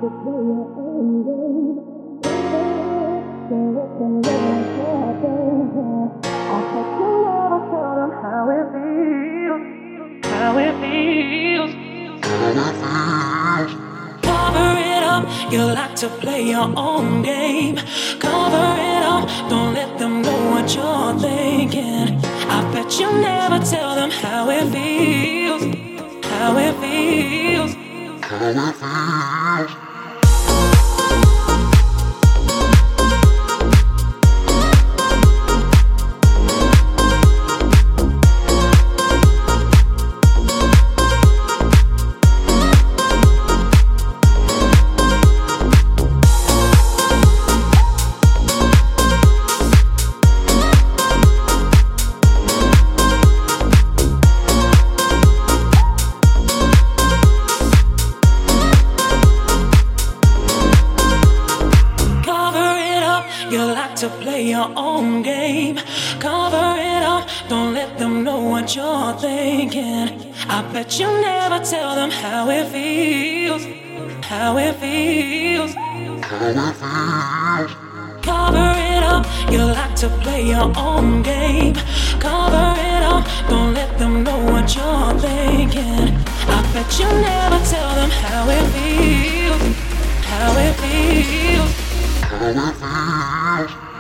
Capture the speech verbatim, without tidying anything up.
How it feels, how it feels. Cover it up, you like to play your own game. Cover it up, don't let them know what you're thinking. I bet you never tell them how it feels, how it feels. You like to play your own game. Cover it up, don't let them know what you're thinking. I bet you never tell them how it feels, how it feels. Cover it up, you like to play your own game. Cover it up, don't let them know what you're thinking. I bet you never tell them how it feels, how it feels. Turn off